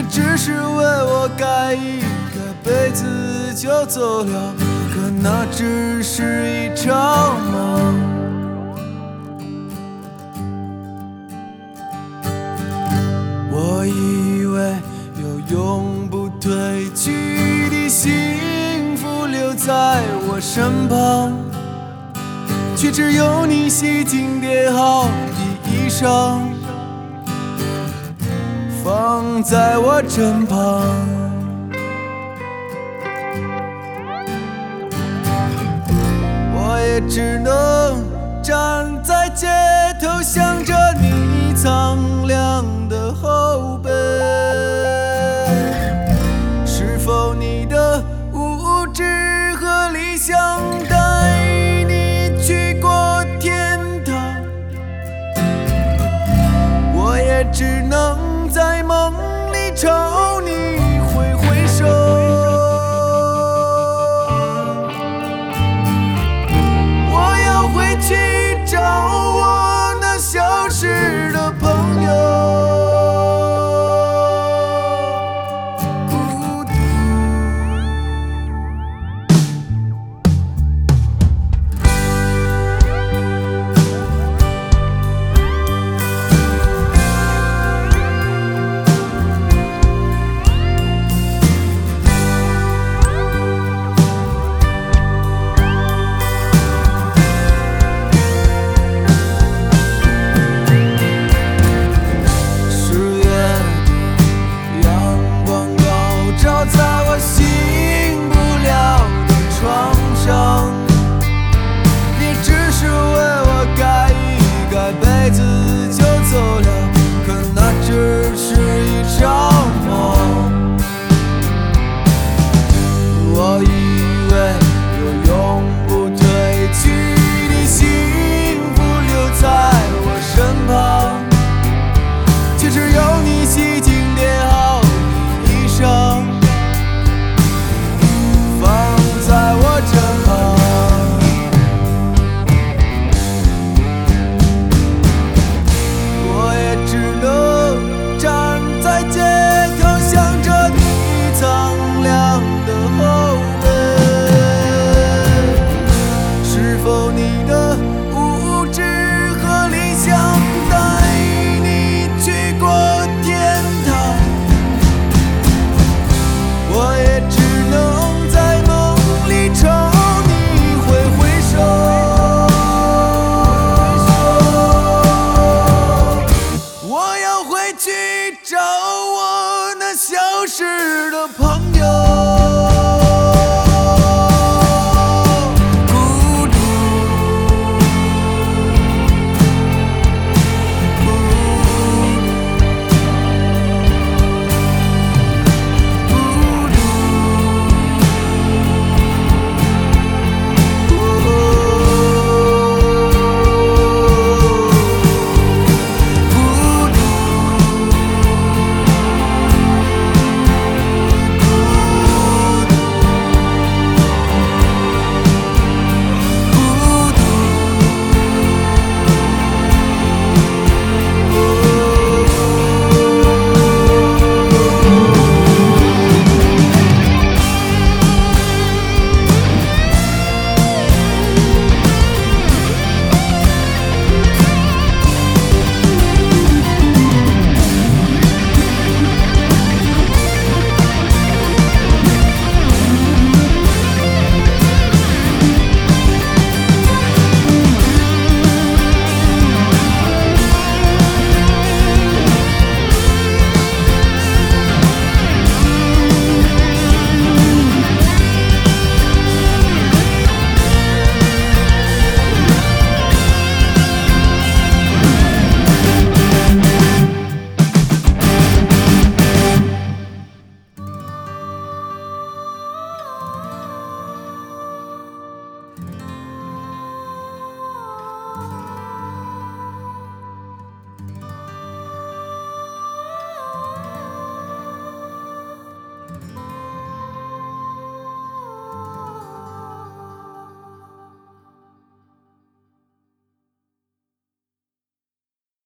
只是为我改一改被子就走了，可那只是一场梦。我以为有永不褪去的幸福留在我身旁，却只有你洗净叠好的衣裳放在我身旁。我也只能站在街头，想着你苍凉的后背。是否你的无知和理想带你去过天堂？我也只能在梦里朝你挥挥手。我要回去找我那消失的朋友。我以为有永不褪去的幸福留在我身旁，却只有你洗净叠好的衣裳放在我身旁。我也只能站在街头，想着你苍凉的后背。是否你的无知和理想带你去过天堂？我也只能在梦里朝你挥挥手。我要回去找